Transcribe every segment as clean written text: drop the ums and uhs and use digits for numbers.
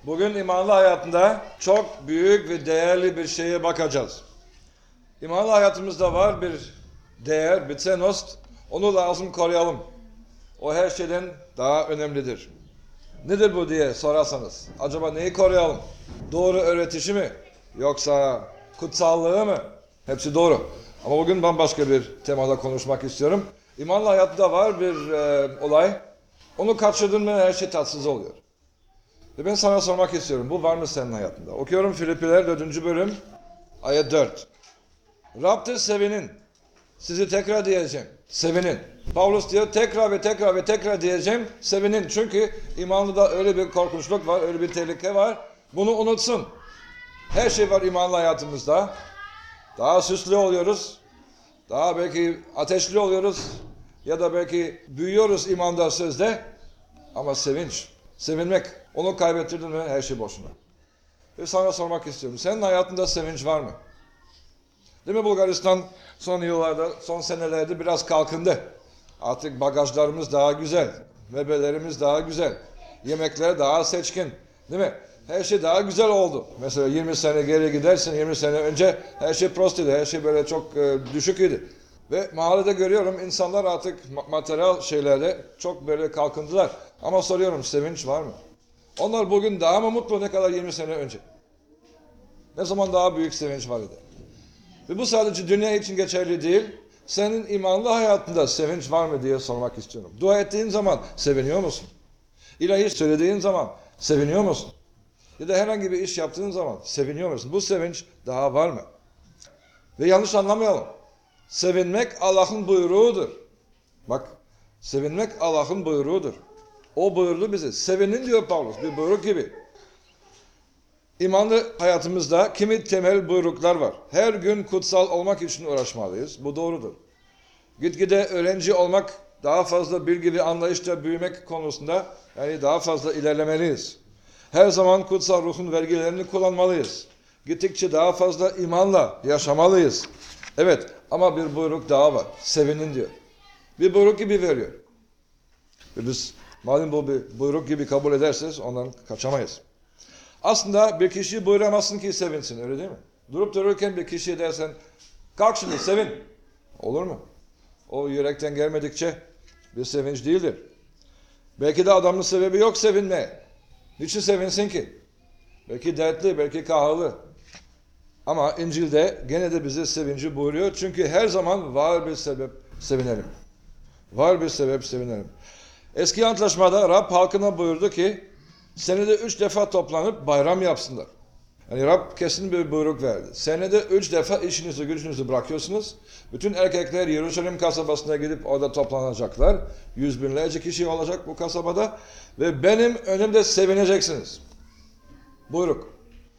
Bugün imanlı hayatında çok büyük ve değerli bir şeye bakacağız. İmanlı hayatımızda var bir değer, bir tenost. Onu lazım koruyalım. O her şeyden daha önemlidir. Nedir bu diye sorarsanız, acaba neyi koruyalım? Doğru öğretişi mi? Yoksa kutsallığı mı? Hepsi doğru. Ama bugün bambaşka bir temada konuşmak istiyorum. İmanlı hayatta var bir olay. Onu kaçırdın mı her şey tatsız oluyor. Ve ben sana sormak istiyorum. Bu var mı senin hayatında? Okuyorum Filipiler 4. bölüm ayet 4. Rab'de sevinin. Sizi tekrar diyeceğim. Sevinin. Paulus diyor tekrar ve tekrar ve tekrar diyeceğim. Sevinin. Çünkü imanlıda öyle bir korkunçluk var, öyle bir tehlike var. Bunu unutsun. Her şey var imanlı hayatımızda. Daha süslü oluyoruz. Daha belki ateşli oluyoruz. Ya da belki büyüyoruz imanda, sözde. Ama sevinç, sevinmek. Onu kaybettirdin mi her şey boşuna. Ve sana sormak istiyorum. Senin hayatında sevinç var mı? Değil mi Bulgaristan son yıllarda, son senelerde biraz kalkındı. Artık bagajlarımız daha güzel. Mebelerimiz daha güzel. Yemekler daha seçkin. Değil mi? Her şey daha güzel oldu. Mesela 20 sene geri gidersin, 20 sene önce her şey prostiydi. Her şey böyle çok düşük idi. Ve mahallede görüyorum insanlar artık materyal şeylerle çok böyle kalkındılar. Ama soruyorum sevinç var mı? Onlar bugün daha mı mutlu ne kadar 20 sene önce? Ne zaman daha büyük sevinç var idi? Ve bu sadece dünya için geçerli değil. Senin imanlı hayatında sevinç var mı diye sormak istiyorum. Dua ettiğin zaman seviniyor musun? İlahi söylediğin zaman seviniyor musun? Ya da herhangi bir iş yaptığın zaman seviniyor musun? Bu sevinç daha var mı? Ve yanlış anlamayalım. Sevinmek Allah'ın buyruğudur. Bak, sevinmek Allah'ın buyruğudur. O buyurdu bize. Sevinin diyor Paulus, bir buyruk gibi. İmanlı hayatımızda kimi temel buyruklar var. Her gün kutsal olmak için uğraşmalıyız. Bu doğrudur. Gitgide öğrenci olmak, daha fazla bilgi ve anlayışla büyümek konusunda yani daha fazla ilerlemeliyiz. Her zaman kutsal ruhun vergilerini kullanmalıyız. Gittikçe daha fazla imanla yaşamalıyız. Evet ama bir buyruk daha var. Sevinin diyor. Bir buyruk gibi veriyor. Ve biz malum bu bir buyruk gibi kabul ederseniz ondan kaçamayız. Aslında bir kişiyi buyuramazsın ki sevinsin, öyle değil mi? Durup dururken bir kişiye dersen, kalk şimdi sevin. Olur mu? O yürekten gelmedikçe bir sevinç değildir. Belki de adamın sebebi yok sevinmeye. Niçin sevinsin ki? Belki dertli, belki kahırlı. Ama İncil'de gene de bize sevinci buyuruyor. Çünkü her zaman var bir sebep sevinelim. Var bir sebep sevinelim. Eski antlaşmada Rab halkına buyurdu ki, senede 3 defa toplanıp bayram yapsınlar. Yani Rab kesin bir buyruk verdi. Senede 3 defa işinizi gücünüzü bırakıyorsunuz. Bütün erkekler Yeruşalim kasabasına gidip orada toplanacaklar. 100 binlerce kişi olacak bu kasabada. Ve benim önümde sevineceksiniz. Buyruk.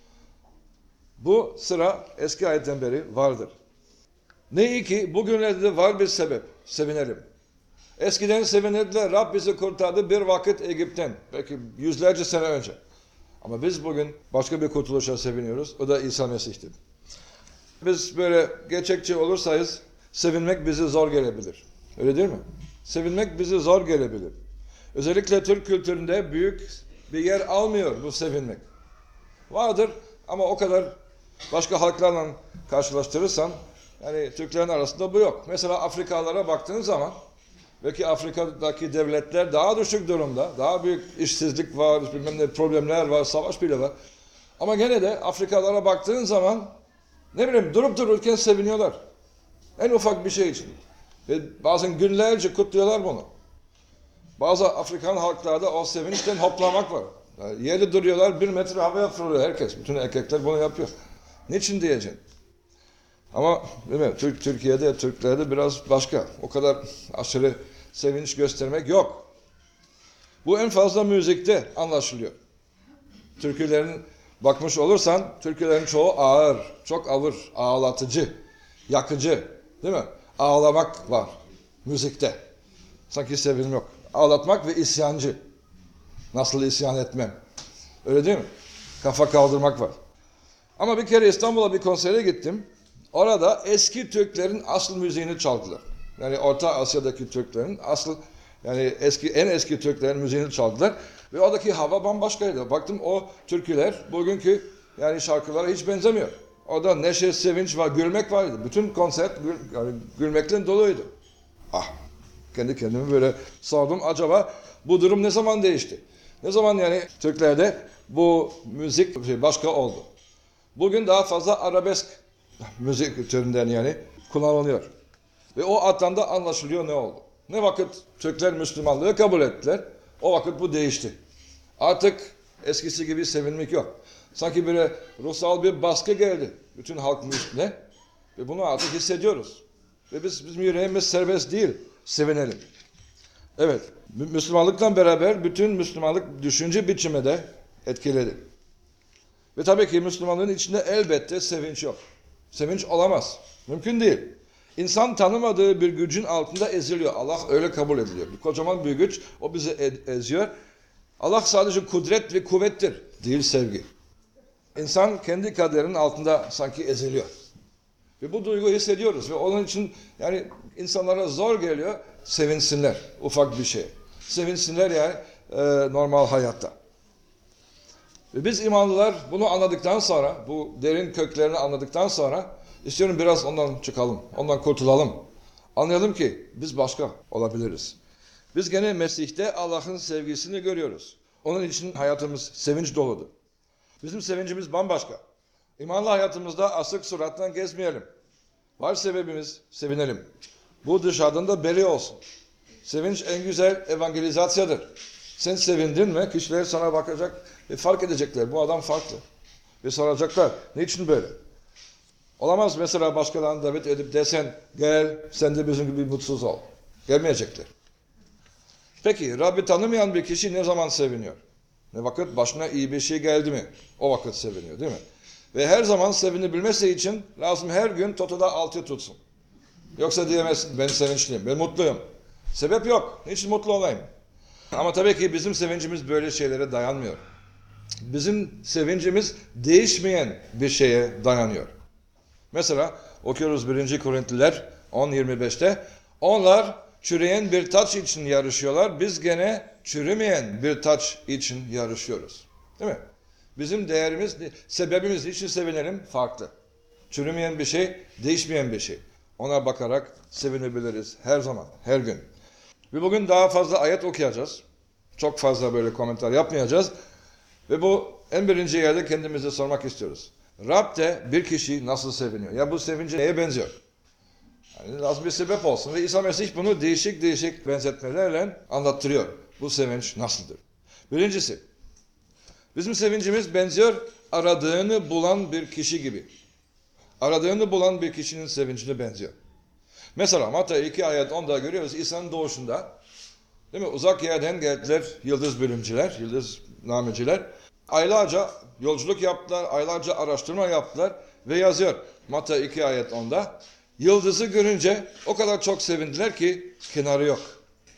Bu sıra eski ayetten beri vardır. Ne iyi ki bugünlerde de var bir sebep. Sevinelim. Eskiden sevinirdiler. Rab bizi kurtardı bir vakit Egip'ten. Belki yüzlerce sene önce. Ama biz bugün başka bir kurtuluşa seviniyoruz. O da İsa Mesih'tir. Biz böyle gerçekçi olursak sevinmek bize zor gelebilir. Öyle değil mi? Sevinmek bize zor gelebilir. Özellikle Türk kültüründe büyük bir yer almıyor bu sevinmek. Vardır ama o kadar başka halklarla karşılaştırırsan yani Türklerin arasında bu yok. Mesela Afrikalılara baktığın zaman belki Afrika'daki devletler daha düşük durumda. Daha büyük işsizlik var, bilmem ne problemler var, savaş bile var. Ama gene de Afrikalılara baktığın zaman ne bileyim durup dururken seviniyorlar. En ufak bir şey için. Ve bazen günlerce kutluyorlar bunu. Bazı Afrikan halklarda o sevinçten hoplamak var. Yani yerde duruyorlar 1 metre havaya fırlıyor herkes. Bütün erkekler bunu yapıyor. Niçin diyeceksin? Ama değil mi? Türkiye'de, Türklerde biraz başka. O kadar aşırı sevinç göstermek yok. Bu en fazla müzikte anlaşılıyor. Türkülerin bakmış olursan, türkülerin çoğu ağır, çok ağır, ağlatıcı, yakıcı, değil mi? Ağlamak var müzikte. Sanki sevim yok. Ağlatmak ve isyancı. Nasıl isyan etmem? Öyle değil mi? Kafa kaldırmak var. Ama bir kere İstanbul'a bir konsere gittim. Orada eski Türklerin asıl müziğini çaldılar. Yani Orta Asya'daki Türklerin asıl yani en eski Türklerin müziğini çaldılar Ve oradaki hava bambaşkaydı. Baktım o türküler bugünkü yani şarkılara hiç benzemiyor. Orada neşe, sevinç var, gülmek vardı. Bütün konsept yani gülmekten doluydu. Kendi kendime böyle sordum. Acaba bu durum ne zaman değişti? Ne zaman yani Türklerde bu müzik başka oldu? Bugün daha fazla arabesk müzik türünden yani kullanılıyor. Ve o atlanda anlaşılıyor ne oldu? Ne vakit Türkler Müslümanlığı kabul ettiler, o vakit bu değişti. Artık eskisi gibi sevinmek yok. Sanki böyle ruhsal bir baskı geldi bütün halkın üstüne. Ve bunu artık hissediyoruz. Ve bizim yüreğimiz serbest değil, sevinelim. Evet, Müslümanlıkla beraber bütün Müslümanlık düşünce biçimi de etkiledi. Ve tabii ki Müslümanlığın içinde elbette sevinç yok. Sevinç olamaz. Mümkün değil. İnsan tanımadığı bir gücün altında eziliyor. Allah öyle kabul ediliyor. Bir kocaman bir güç, o bizi eziyor. Allah sadece kudret ve kuvvettir, değil sevgi. İnsan kendi kaderinin altında sanki eziliyor. Ve bu duyguyu hissediyoruz. Ve onun için yani insanlara zor geliyor, sevinsinler ufak bir şey. Sevinsinler yani normal hayatta. Ve biz imanlılar bunu anladıktan sonra, bu derin köklerini anladıktan sonra istiyorum biraz ondan çıkalım, ondan kurtulalım. Anlayalım ki biz başka olabiliriz. Biz gene Mesih'te Allah'ın sevgisini görüyoruz. Onun için hayatımız sevinç doludur. Bizim sevincimiz bambaşka. İmanlı hayatımızda asık surattan gezmeyelim. Var sebebimiz, sevinelim. Bu dışarıdan da belli olsun. Sevinç en güzel evangelizasyondur. Sen sevindin mi? Kişiler sana bakacak ve fark edecekler. Bu adam farklı. Ve soracaklar. Niçin böyle? Olamaz mesela başkalarını davet edip desen gel sen de bizim gibi mutsuz ol. Gelmeyecekler. Peki Rabbi tanımayan bir kişi ne zaman seviniyor? Ne vakit başına iyi bir şey geldi mi? O vakit seviniyor değil mi? Ve her zaman sevinebilmesi için lazım her gün totoda 6 tutsun. Yoksa diyemezsin ben sevinçliyim, ben mutluyum. Sebep yok. Niçin mutlu olayım? Ama tabii ki bizim sevincimiz böyle şeylere dayanmıyor. Bizim sevincimiz değişmeyen bir şeye dayanıyor. Mesela okuyoruz 1. Korintliler 10.25'te. Onlar çürüyen bir taç için yarışıyorlar. Biz gene çürümeyen bir taç için yarışıyoruz. Değil mi? Bizim değerimiz, sebebimiz için sevinelim farklı. Çürümeyen bir şey, değişmeyen bir şey. Ona bakarak sevinebiliriz her zaman, her gün. Ve bugün daha fazla ayet okuyacağız. Çok fazla böyle komentar yapmayacağız. Ve bu en birinci yerde kendimize sormak istiyoruz. Rab'de bir kişi nasıl seviniyor? Ya bu sevinci neye benziyor? Yani lazım bir sebep olsun. Ve İsa Mesih bunu değişik değişik benzetmelerle anlattırıyor. Bu sevinç nasıldır? Birincisi, bizim sevincimiz benziyor aradığını bulan bir kişi gibi. Aradığını bulan bir kişinin sevincine benziyor. Mesela Matta 2 ayet 10'da görüyoruz İsa'nın doğuşunda. Değil mi? Uzak yerden geldiler yıldız bilimciler, yıldız nameciler. Aylarca yolculuk yaptılar, aylarca araştırma yaptılar ve yazıyor Matta 2 ayet 10'da. Yıldızı görünce o kadar çok sevindiler ki kenarı yok.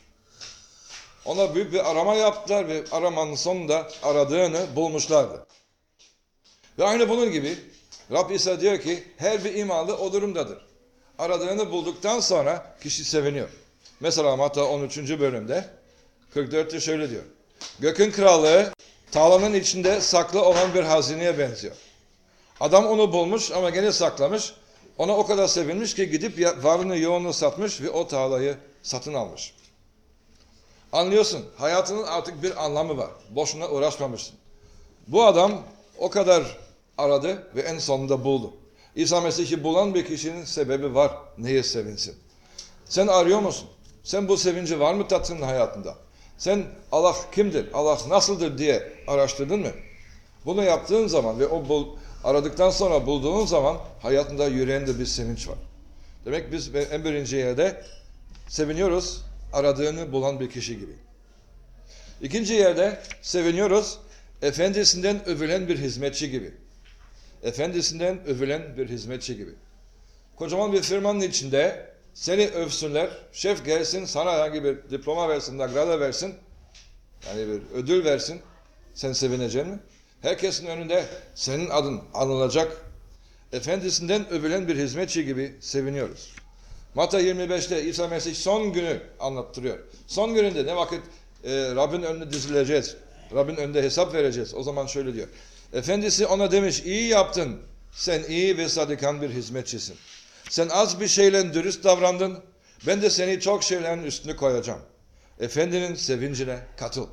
Ona büyük bir arama yaptılar ve aramanın sonunda aradığını bulmuşlardı. Ve aynı bunun gibi Rab İsa diyor ki her bir imanlı o durumdadır. Aradığını bulduktan sonra kişi seviniyor. Mesela Matta 13. bölümde 44'te şöyle diyor. Gökün krallığı tarlanın içinde saklı olan bir hazineye benziyor. Adam onu bulmuş ama gene saklamış. Ona o kadar sevinmiş ki gidip varını yoğunu satmış ve o tarlayı satın almış. Anlıyorsun, hayatının artık bir anlamı var. Boşuna uğraşmamışsın. Bu adam o kadar aradı ve en sonunda buldu. İsa Mesih'i bulan bir kişinin sebebi var. Neye sevinsin? Sen arıyor musun? Sen bu sevinci var mı tattın hayatında? Sen Allah kimdir, Allah nasıldır diye araştırdın mı? Bunu yaptığın zaman ve aradıktan sonra bulduğun zaman hayatında yüreğinde bir sevinç var. Demek biz en birinci yerde seviniyoruz aradığını bulan bir kişi gibi. İkinci yerde seviniyoruz efendisinden övülen bir hizmetçi gibi. Efendisinden övülen bir hizmetçi gibi. Kocaman bir firmanın içinde seni övsünler, şef gelsin sana herhangi bir diploma versin, nagrada versin, yani bir ödül versin, sen sevineceksin mi? Herkesin önünde senin adın anılacak. Efendisinden övülen bir hizmetçi gibi seviniyoruz. Matta 25'te İsa Mesih son günü anlattırıyor. Son gününde ne vakit Rabbin önüne dizileceğiz. Rabbin önünde hesap vereceğiz. O zaman şöyle diyor. Efendisi ona demiş, iyi yaptın. Sen iyi ve sadıkan bir hizmetçisin. Sen az bir şeyle dürüst davrandın. Ben de seni çok şeylerin üstüne koyacağım. Efendinin sevincine katıl.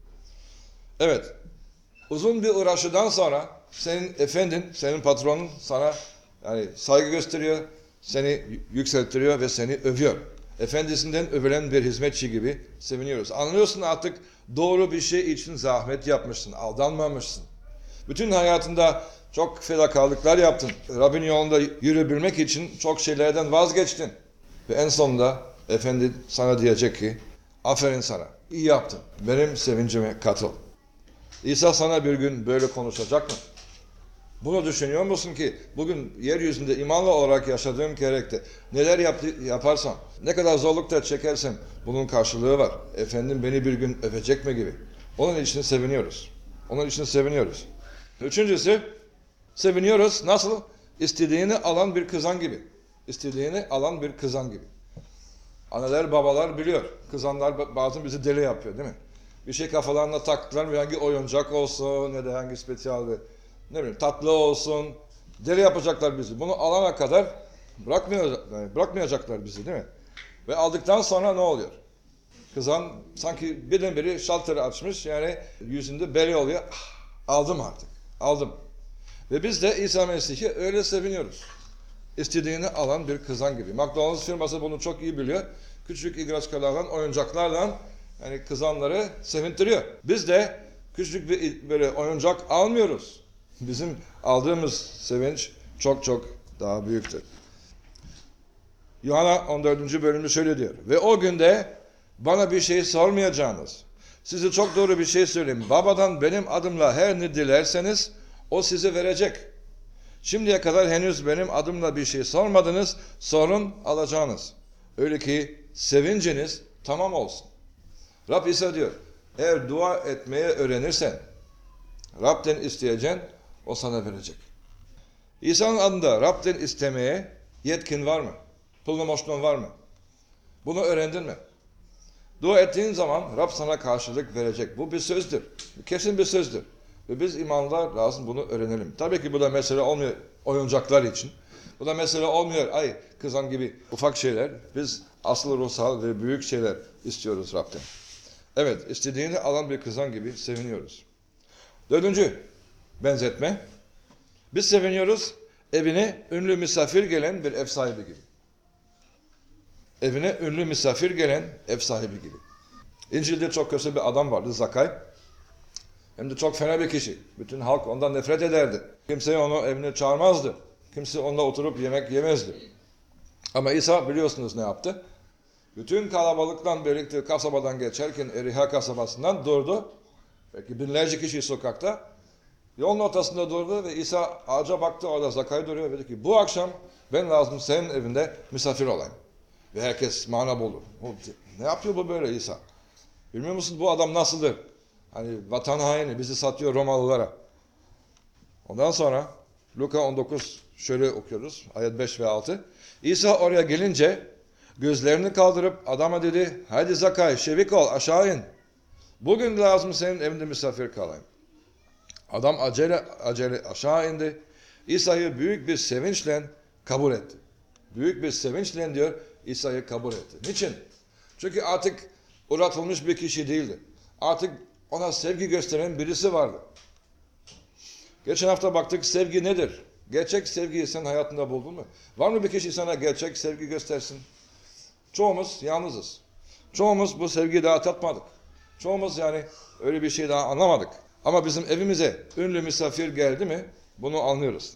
Evet. Uzun bir uğraşıdan sonra senin efendin, senin patronun sana yani saygı gösteriyor, seni yükseltiriyor ve seni övüyor. Efendisinden övülen bir hizmetçi gibi seviniyoruz. Anlıyorsun artık doğru bir şey için zahmet yapmışsın, aldanmamışsın. Bütün hayatında çok fedakarlıklar yaptın. Rabbin yolunda yürüyebilmek için çok şeylerden vazgeçtin. Ve en sonunda Efendi sana diyecek ki, aferin sana, iyi yaptın, benim sevincime katıl. İsa sana bir gün böyle konuşacak mı? Bunu düşünüyor musun ki bugün yeryüzünde imanlı olarak yaşadığım gerekte neler yaparsam, ne kadar zorluklar çekersem bunun karşılığı var. Efendim beni bir gün övecek mi gibi. Onun için seviniyoruz. Onun için seviniyoruz. Üçüncüsü, seviniyoruz. Nasıl? İstediğini alan bir kızan gibi. İstediğini alan bir kızan gibi. Anneler, babalar biliyor. Kızanlar bazen bizi deli yapıyor değil mi? Bir şey kafalarına taktılar, hangi oyuncak olsun ya da hangi spesiyal bir ne bileyim tatlı olsun, deli yapacaklar bizi. Bunu alana kadar bırakmayacaklar bizi değil mi? Ve aldıktan sonra ne oluyor? Kızan sanki birdenbire şalteri açmış, yani yüzünde belli oluyor. Aldım artık, aldım. Ve biz de İsa Mesih'i öyle seviniyoruz. İstediğini alan bir kızan gibi. McDonald's firması bunu çok iyi biliyor. Küçük igraçkalarla, oyuncaklarla yani kızanları sevindiriyor. Biz de küçük bir böyle oyuncak almıyoruz. Bizim aldığımız sevinç çok çok daha büyüktür. Yuhanna 14. bölümü şöyle diyor. Ve o günde bana bir şey sormayacağınız. Size çok doğru bir şey söyleyeyim. Babadan benim adımla her ne dilerseniz o size verecek. Şimdiye kadar henüz benim adımla bir şey sormadınız. Sorun alacağınız. Öyle ki sevinciniz tamam olsun. Rab ise diyor. Eğer dua etmeye öğrenirsen Rab'den isteyeceksin, o sana verecek. İsa'nın adında Rab'den istemeye yetkin var mı? Pulnomoşnon var mı? Bunu öğrendin mi? Dua ettiğin zaman Rab sana karşılık verecek. Bu bir sözdür. Kesin bir sözdür. Ve biz imanlar lazım bunu öğrenelim. Tabii ki bu da mesele olmuyor oyuncaklar için. Bu da mesele olmuyor ay kızan gibi ufak şeyler. Biz asıl ruhsal ve büyük şeyler istiyoruz Rab'den. Evet, istediğini alan bir kızan gibi seviniyoruz. Dördüncü benzetme. Biz seviniyoruz evine ünlü misafir gelen bir ev sahibi gibi. Evine ünlü misafir gelen ev sahibi gibi. İncil'de çok kötü bir adam vardı, Zakay. Hem de çok fena bir kişi. Bütün halk ondan nefret ederdi. Kimse onu evine çağırmazdı. Kimse onunla oturup yemek yemezdi. Ama İsa biliyorsunuz ne yaptı? Bütün kalabalıktan birlikte kasabadan geçerken Eriha kasabasından durdu. Belki binlerce kişi sokakta. Yolun ortasında durdu ve İsa ağaca baktı, orada Zakay duruyor ve dedi ki bu akşam ben lazım senin evinde misafir olayım. Ve herkes mana buldu. Ne yapıyor bu böyle İsa? Bilmiyor musun bu adam nasıldır? Hani vatan haini bizi satıyor Romalılara. Ondan sonra Luka 19 şöyle okuyoruz. Ayet 5 ve 6. İsa oraya gelince gözlerini kaldırıp adama dedi hadi Zakay şevik ol aşağı in. Bugün lazım senin evinde misafir kalayım. Adam acele aşağı indi. İsa'yı büyük bir sevinçle kabul etti. Büyük bir sevinçle diyor İsa'yı kabul etti. Niçin? Çünkü artık uğratılmış bir kişi değildi. Artık ona sevgi gösteren birisi vardı. Geçen hafta baktık sevgi nedir? Gerçek sevgiyi sen hayatında buldun mu? Var mı bir kişi sana gerçek sevgi göstersin? Çoğumuz yalnızız. Çoğumuz bu sevgiyi daha tatmadık. Çoğumuz yani öyle bir şey daha anlamadık. Ama bizim evimize ünlü misafir geldi mi bunu anlıyoruz.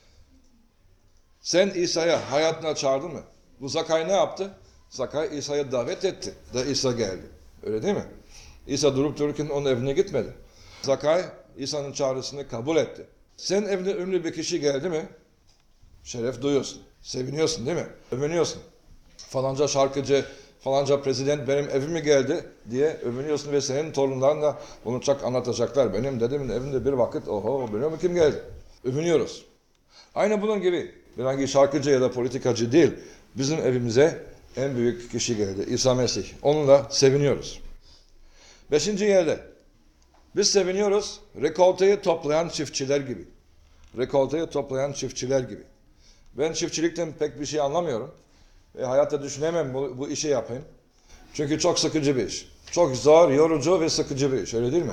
Sen İsa'ya hayatına çağırdın mı? Bu Zakay ne yaptı? Zakay İsa'ya davet etti da İsa geldi. Öyle değil mi? İsa durup dururken onun evine gitmedi. Zakay İsa'nın çağrısını kabul etti. Sen evine ünlü bir kişi geldi mi? Şeref duyuyorsun. Seviniyorsun değil mi? Övünüyorsun. Falanca şarkıcı, falanca prezident benim evime geldi diye övünüyorsun ve senin torunların da bunu çok anlatacaklar. Benim dedemin evinde bir vakit oho biliyor mu kim geldi? Övünüyoruz. Aynı bunun gibi bir hangi şarkıcı ya da politikacı değil bizim evimize en büyük kişi geldi. İsa Mesih. Onunla seviniyoruz. 5. yerde Biz seviniyoruz rekolteyi toplayan çiftçiler gibi. Rekolteyi toplayan çiftçiler gibi. Ben çiftçilikten pek bir şey anlamıyorum. Hayatta düşünemem bu işi yapayım. Çünkü çok sıkıcı bir iş. Çok zor, yorucu ve sıkıcı bir iş, öyle değil mi?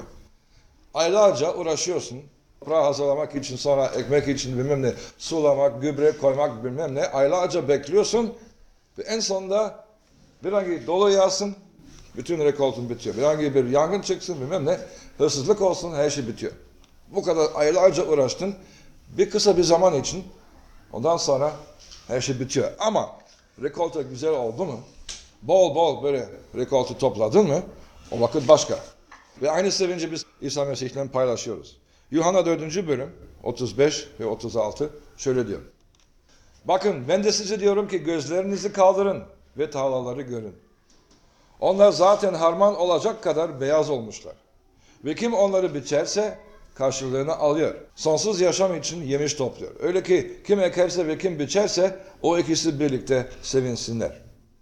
Aylarca uğraşıyorsun. Toprağı hazırlamak için, sonra ekmek için bilmem ne, sulamak, gübre koymak bilmem ne. Aylarca bekliyorsun ve en sonunda bir hangi dolu yağsın, bütün rekoltun bitiyor. Bir hangi bir yangın çıksın bilmem ne, hırsızlık olsun, her şey bitiyor. Bu kadar aylarca uğraştın bir kısa bir zaman için, ondan sonra her şey bitiyor. Ama rekolte güzel oldu mu, bol bol böyle rekolte topladın mı, o vakit başka. Ve aynı sevinci biz İsa Mesih'le paylaşıyoruz. Yuhanna 4. bölüm 35 ve 36 şöyle diyor. Bakın ben de size diyorum ki gözlerinizi kaldırın ve tarlaları görün. Onlar zaten harman olacak kadar beyaz olmuşlar. Ve kim onları biçerse karşılığını alıyor. Sonsuz yaşam için yemiş topluyor. Öyle ki kim ekerse ve kim biçerse o ikisi birlikte sevinsinler.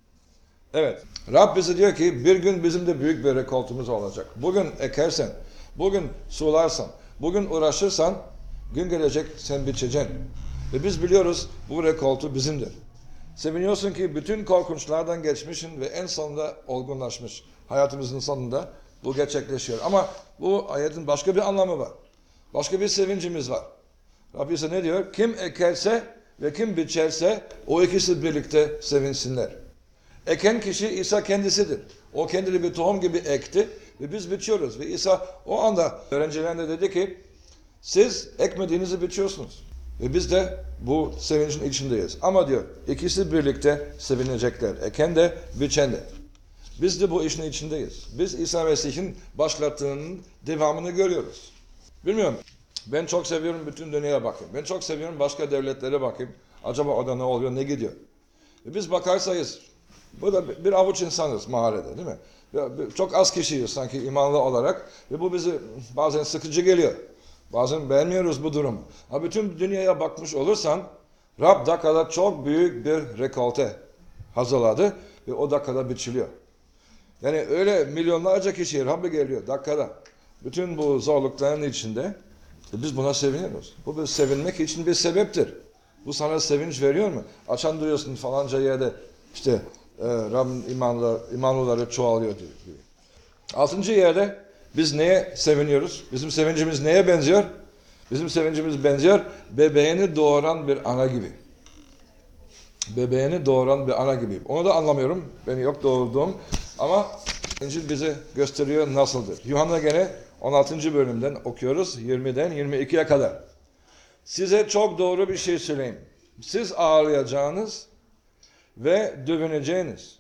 Evet, Rab bize diyor ki bir gün bizim de büyük bir rekoltumuz olacak. Bugün ekersen, bugün sularsan, bugün uğraşırsan gün gelecek sen biçeceksin. Ve biz biliyoruz bu rekoltu bizimdir. Seviniyorsun ki bütün korkunçlardan geçmişsin ve en sonunda olgunlaşmış. Hayatımızın sonunda bu gerçekleşiyor. Ama bu ayetin başka bir anlamı var. Başka bir sevincimiz var. Rabbi ise ne diyor? Kim ekerse ve kim biçerse o ikisi birlikte sevinsinler. Eken kişi İsa kendisidir. O kendini bir tohum gibi ekti ve biz biçiyoruz. Ve İsa o anda öğrencilerine dedi ki siz ekmediğinizi biçiyorsunuz. Ve biz de bu sevincin içindeyiz. Ama diyor ikisi birlikte sevinecekler. Eken de biçen de. Biz de bu işin içindeyiz. Biz İsa Mesih'in başlattığının devamını görüyoruz. Bilmiyorum. Ben çok seviyorum bütün dünyaya bakayım. Ben çok seviyorum başka devletlere bakayım. Acaba orada ne oluyor, ne gidiyor? Ve biz bakarsayız, burada bir avuç insanız mahallede değil mi? Çok az kişiyiz sanki imanlı olarak. Ve bu bizi bazen sıkıcı geliyor. Bazen beğenmiyoruz bu durumu. Ama bütün dünyaya bakmış olursan Rab dakikada çok büyük bir rekolte hazırladı ve o dakikada biçiliyor. Yani öyle milyonlarca kişi Rab'be geliyor dakikada. Bütün bu zorlukların içinde biz buna seviniyoruz. Bu bir sevinmek için bir sebeptir. Bu sana sevinç veriyor mu? Açan duyuyorsun falanca yerde işte Rabbin imanlıları çoğalıyor diyor. 6. yerde biz neye seviniyoruz? Bizim sevincimiz neye benziyor? Bizim sevincimiz benziyor bebeğini doğuran bir ana gibi. Bebeğini doğuran bir ana gibi. Onu da anlamıyorum. Beni yok doğurduğum. Ama İncil bize gösteriyor nasıldır. Yuhanna gene 16. bölümden okuyoruz. 20'den 22'ye kadar. Size çok doğru bir şey söyleyeyim. Siz ağlayacağınız ve dövüneceğiniz.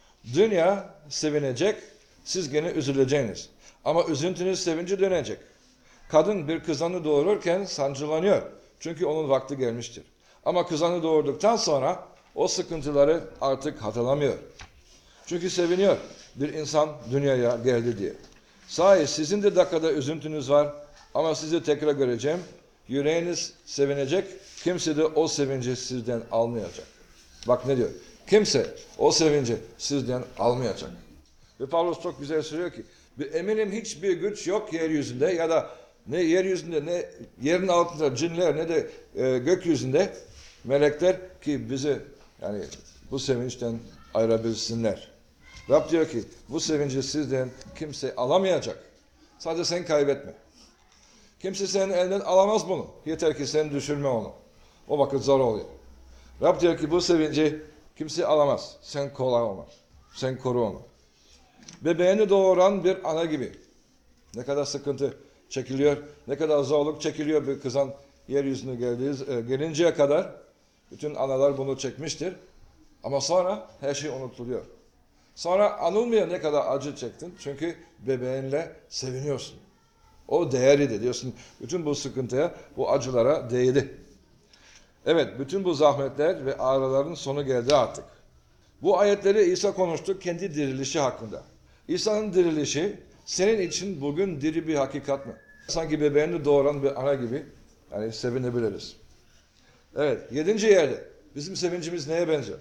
Dünya sevinecek, siz gene üzüleceğiniz. Ama üzüntünüz sevinci dönecek. Kadın bir kızanı doğururken sancılanıyor. Çünkü onun vakti gelmiştir. Ama kızanı doğurduktan sonra o sıkıntıları artık hatırlamıyor. Çünkü seviniyor bir insan dünyaya geldi diye. Sahi sizin de dakikada üzüntünüz var ama sizi tekrar göreceğim. Yüreğiniz sevinecek, kimse de o sevinci sizden almayacak. Bak ne diyor? Kimse o sevinci sizden almayacak. Ve Pavlos çok güzel söylüyor ki, eminim hiçbir güç yok yeryüzünde ya da ne yeryüzünde ne yerin altında cinler ne de gökyüzünde melekler ki bizi yani bu sevinçten ayırabilsinler. Rab diyor ki bu sevinci sizden kimse alamayacak. Sadece sen kaybetme. Kimse senin elinden alamaz bunu. Yeter ki sen düşürme onu. O vakit zor oluyor. Rab diyor ki bu sevinci kimse alamaz. Sen kolay onu. Sen koru onu. Bebeğini doğuran bir ana gibi. Ne kadar sıkıntı çekiliyor, ne kadar zorluk çekiliyor bir kızan yeryüzüne gelinceye kadar. Bütün analar bunu çekmiştir. Ama sonra her şey unutuluyor. Sonra anılmıyor ne kadar acı çektin. Çünkü bebeğinle seviniyorsun. O değerli diyorsun. Bütün bu sıkıntıya, bu acılara değdi. Evet, bütün bu zahmetler ve ağrıların sonu geldi artık. Bu ayetleri İsa konuştu kendi dirilişi hakkında. İsa'nın dirilişi senin için bugün diri bir hakikat mi? Sanki bebeğini doğuran bir ana gibi yani sevinebiliriz. Evet, 7. yerde bizim sevincimiz neye benziyor?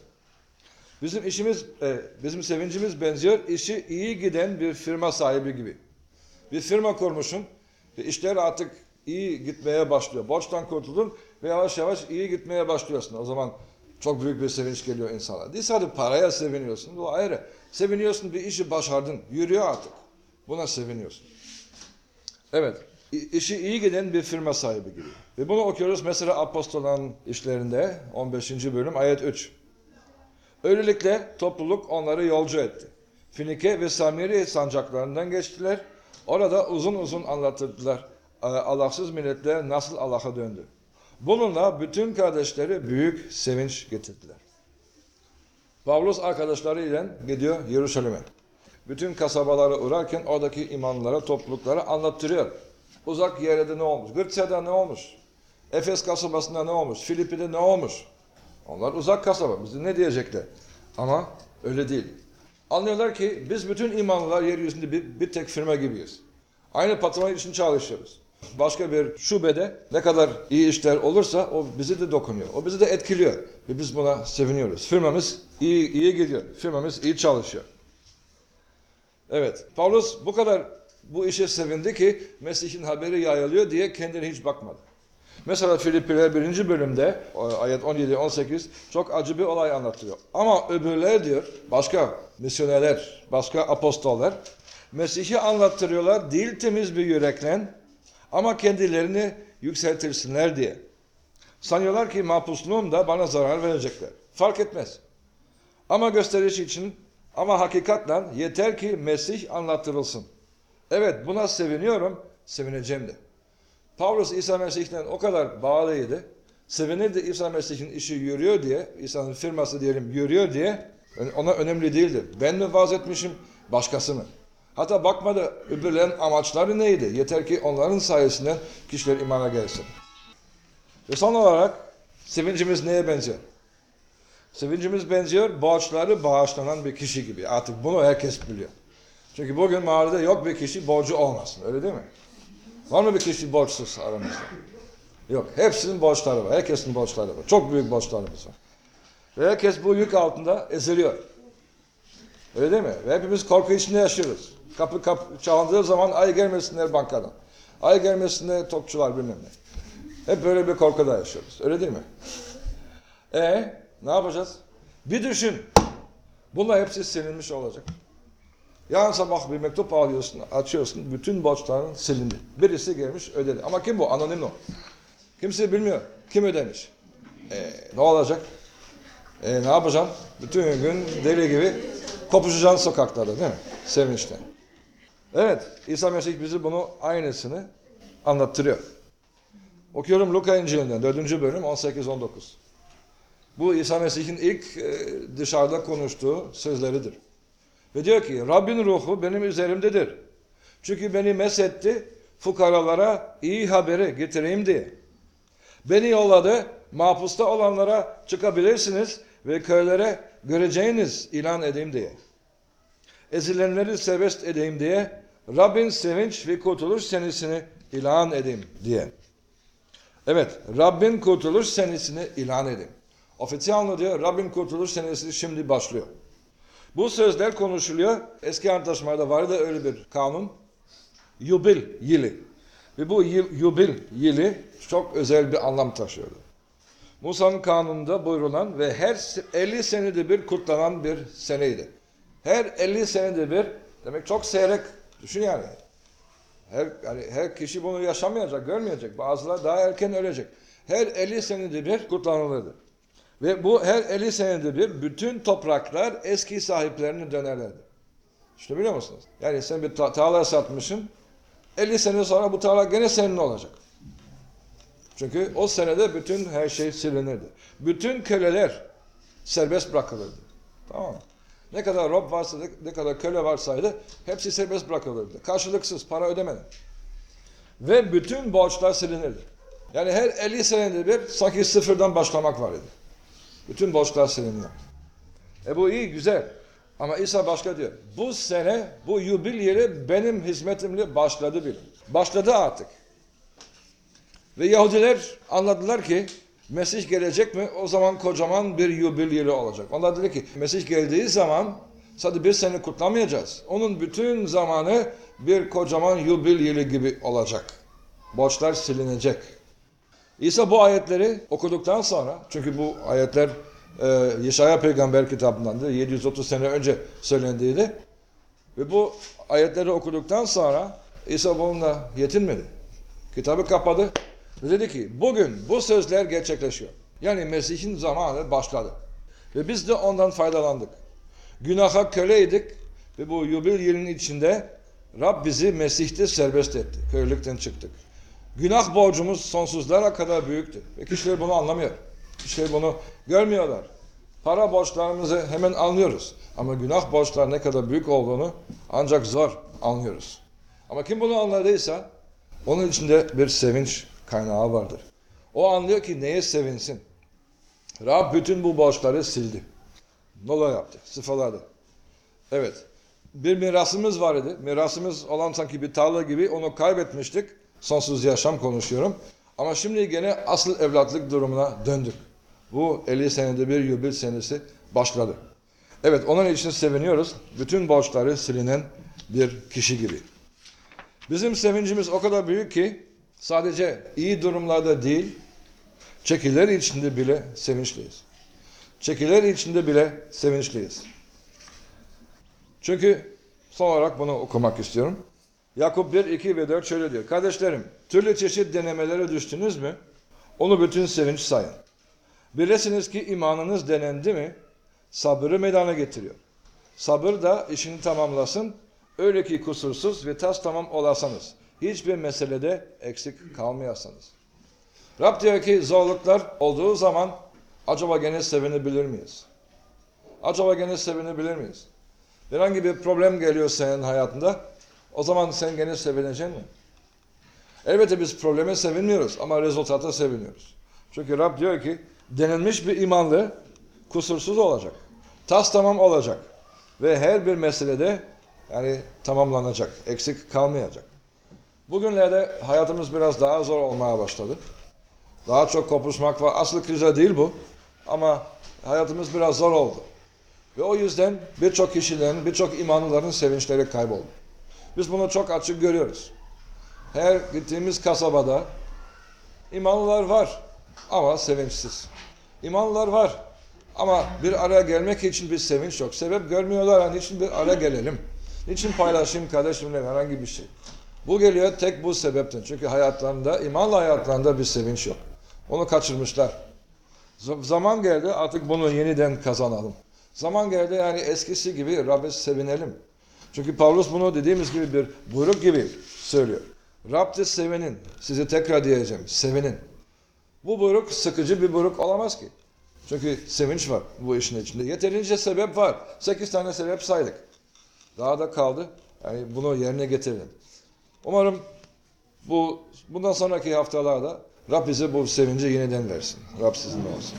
Bizim sevincimiz benziyor işi iyi giden bir firma sahibi gibi. Bir firma kurmuşsun ve işler artık iyi gitmeye başlıyor. Borçtan kurtuldun ve yavaş yavaş iyi gitmeye başlıyorsun. O zaman çok büyük bir sevinç geliyor insana. Değil sadece paraya seviniyorsun, bu ayrı. Seviniyorsun, bir işi başardın, yürüyor artık. Buna seviniyorsun. Evet, işi iyi giden bir firma sahibi gibi. Ve bunu okuyoruz mesela Apostolların işlerinde 15. bölüm ayet 3. Öylelikle topluluk onları yolcu etti. Finike ve Samiri sancaklarından geçtiler. Orada uzun uzun anlatırdılar. Allahsız milletler nasıl Allah'a döndü. Bununla bütün kardeşleri büyük sevinç getirdiler. Pavlus arkadaşlarıyla gidiyor Yeruşalim'e. Bütün kasabalara uğrarken oradaki imamlara, topluluklara anlattırıyor. Uzak yerde ne olmuş? Gırtsa'da ne olmuş? Efes kasabasında ne olmuş? Filipi'de ne olmuş? Onlar uzak kasaba. Bize ne diyecekler? Ama öyle değil. Anlıyorlar ki biz bütün imamlar yeryüzünde bir tek firma gibiyiz. Aynı patron için çalışıyoruz. Başka bir şubede ne kadar iyi işler olursa o bizi de dokunuyor. O bizi de etkiliyor. Ve biz buna seviniyoruz. Firmamız iyi gidiyor. Firmamız iyi çalışıyor. Evet. Pavlus bu kadar bu işe sevindi ki Mesih'in haberi yayılıyor diye kendine hiç bakmadı. Mesela Filipiler 1. bölümde ayet 17-18 çok acı bir olay anlatıyor. Ama öbürler diyor, başka misyonerler, başka apostoller Mesih'i anlattırıyorlar değil temiz bir yürekle ama kendilerini yükseltirsinler diye. Sanıyorlar ki mahpusluğum da bana zarar verecekler. Fark etmez. Ama gösteriş için ama hakikatle yeter ki Mesih anlattırılsın. Evet buna seviniyorum, sevineceğim de. Pavlus İsa Mesih'ten o kadar bağlıydı. Sevinirdi İsa Mesih'in işi yürüyor diye, İsa'nın firması diyelim yürüyor diye ona önemli değildi. Ben mi vaaz etmişim, başkası mı? Hatta bakmadı öbürlerin amaçları neydi? Yeter ki onların sayesinde kişiler imana gelsin. Ve son olarak sevincimiz neye benziyor? Sevincimiz benziyor borçları bağışlanan bir kişi gibi. Artık bunu herkes biliyor. Çünkü bugün mahallede yok bir kişi borcu olmasın. Öyle değil mi? Var mı bir kişi borçsuz aramızda? Yok. Hepsinin borçları var. Herkesin borçları var. Çok büyük borçlarımız var. Ve herkes bu yük altında eziliyor. Öyle değil mi? Ve hepimiz korku içinde yaşıyoruz. Kapı çalındığı zaman ay gelmesinler bankadan. Ay gelmesinler topçular bilmem ne. Hep böyle bir korkuda yaşıyoruz. Öyle değil mi? Ne yapacağız? Bir düşün. Bunlar hepsi silinmiş olacak. Yarın sabah bir mektup alıyorsun, açıyorsun, bütün borçların silindi. Birisi gelmiş ödedi. Ama kim bu? Anonim o. Kimse bilmiyor. Kim ödemiş? Ne olacak? Ne yapacaksın? Bütün gün deli gibi kopuşacaksın sokaklarda değil mi? Sevinçten. Evet, İsa Mesih bizi bunu aynısını anlattırıyor. Okuyorum Luka İncil'inden 4. bölüm 18-19. Bu İsa Mesih'in ilk dışarıda konuştuğu sözleridir. Ve diyor ki Rabbin ruhu benim üzerimdedir. Çünkü beni mesetti fukaralara iyi haberi getireyim diye. Beni yolladı mahpusta olanlara çıkabilirsiniz ve köylere göreceğiniz ilan edeyim diye. Ezilenleri serbest edeyim diye. Rabbin sevinç ve kurtuluş senesini ilan edeyim diye. Evet, Rabbin kurtuluş senesini ilan edeyim. Ofisyalno diyor Rabbin kurtuluş senesi şimdi başlıyor. Bu sözler konuşuluyor. Eski antlaşmada vardı öyle bir kanun. Yubil yılı. Ve bu yubil yılı çok özel bir anlam taşıyordu. Musa'nın kanununda buyurulan ve her 50 senede bir kutlanan bir seneydi. Her 50 senede bir demek çok seyrek. Düşün yani. Her kişi bunu yaşamayacak, görmeyecek. Bazıları daha erken ölecek. Her 50 senede bir kutlanılırdı. Ve bu her 50 senede bir bütün topraklar eski sahiplerine dönerlerdi. İşte biliyor musunuz? Yani sen bir tarla satmışsın, 50 sene sonra bu tarla gene senin olacak. Çünkü o senede bütün her şey silinirdi. Bütün köleler serbest bırakılırdı. Tamam mı? Ne kadar rob varsa, ne kadar köle varsaydı hepsi serbest bırakılırdı. Karşılıksız, para ödemeden. Ve bütün borçlar silinirdi. Yani her 50 senede bir sanki sıfırdan başlamak var idi. Bütün borçlar siliniyor. Bu iyi, güzel. Ama İsa başka diyor. Bu sene, bu yubil yeri benim hizmetimle başladı bile. Başladı artık. Ve Yahudiler anladılar ki Mesih gelecek mi? O zaman kocaman bir yubil yeri olacak. Onlar dedi ki Mesih geldiği zaman sadece bir sene kutlamayacağız. Onun bütün zamanı bir kocaman yubil yılı gibi olacak. Borçlar silinecek. İsa bu ayetleri okuduktan sonra, çünkü bu ayetler Yeşaya peygamber kitabındandı, 730 sene önce söylendiydi. Ve bu ayetleri okuduktan sonra İsa bununla yetinmedi. Kitabı kapadı ve dedi ki bugün bu sözler gerçekleşiyor. Yani Mesih'in zamanı başladı. Ve biz de ondan faydalandık. Günaha köleydik ve bu yubil yılının içinde Rab bizi Mesih'te serbest etti. Kölelikten çıktık. Günah borcumuz sonsuzlara kadar büyüktü. Ve kişiler bunu anlamıyor. Kişiler bunu görmüyorlar. Para borçlarımızı hemen anlıyoruz. Ama günah borçlar ne kadar büyük olduğunu ancak zor anlıyoruz. Ama kim bunu anladıysa onun içinde bir sevinç kaynağı vardır. O anlıyor ki neye sevinsin. Rab bütün bu borçları sildi. Nola yaptı, sıfırladı. Evet, bir mirasımız var idi. Mirasımız olan sanki bir tarla gibi, onu kaybetmiştik. Sonsuz yaşam konuşuyorum. Ama şimdi gene asıl evlatlık durumuna döndük. Bu 50 senede bir yubil senesi başladı. Evet, onun için seviniyoruz. Bütün borçları silinen bir kişi gibi. Bizim sevincimiz o kadar büyük ki sadece iyi durumlarda değil, çekiler içinde bile sevinçliyiz. Çekiler içinde bile sevinçliyiz. Çünkü son olarak bunu okumak istiyorum. Yakup 1, 2 ve 4 şöyle diyor. Kardeşlerim, türlü çeşit denemelere düştünüz mü? Onu bütün sevinç sayın. Bilesiniz ki imanınız denendi mi? Sabrı meydana getiriyor. Sabır da işini tamamlasın. Öyle ki kusursuz ve tas tamam olasınız. Hiçbir meselede eksik kalmayasınız. Rab diyor ki zorluklar olduğu zaman acaba gene sevinebilir miyiz? Acaba gene sevinebilir miyiz? Herhangi bir problem geliyor senin hayatında. O zaman sen gene sevineceksin mi? Elbette biz probleme sevinmiyoruz ama rezultata seviniyoruz. Çünkü Rab diyor ki denilmiş bir imanlı kusursuz olacak. Tas tamam olacak. Ve her bir meselede yani tamamlanacak. Eksik kalmayacak. Bugünlerde hayatımız biraz daha zor olmaya başladı. Daha çok kopuşmak var. Asıl krize değil bu. Ama hayatımız biraz zor oldu. Ve o yüzden birçok kişilerin, birçok imanlıların sevinçleri kayboldu. Biz bunu çok açık görüyoruz. Her gittiğimiz kasabada imanlılar var ama sevinçsiz. İmanlılar var ama bir araya gelmek için bir sevinç yok. Sebep görmüyorlar. Niçin bir araya gelelim? Niçin paylaşayım kardeşimle herhangi bir şey? Bu geliyor tek bu sebepten. Çünkü hayatlarında, imanlı hayatlarında bir sevinç yok. Onu kaçırmışlar. Zaman geldi artık bunu yeniden kazanalım. Zaman geldi yani eskisi gibi Rab'be sevinelim. Çünkü Pavlus bunu dediğimiz gibi bir buyruk gibi söylüyor. Rab'de sevinin. Size tekrar diyeceğim. Sevinin. Bu buyruk sıkıcı bir buyruk olamaz ki. Çünkü sevinç var bu işin içinde. Yeterince sebep var. 8 tane sebep saydık. Daha da kaldı. Yani bunu yerine getirelim. Umarım bundan sonraki haftalarda Rab bize bu sevinci yeniden versin. Rab sizinle olsun.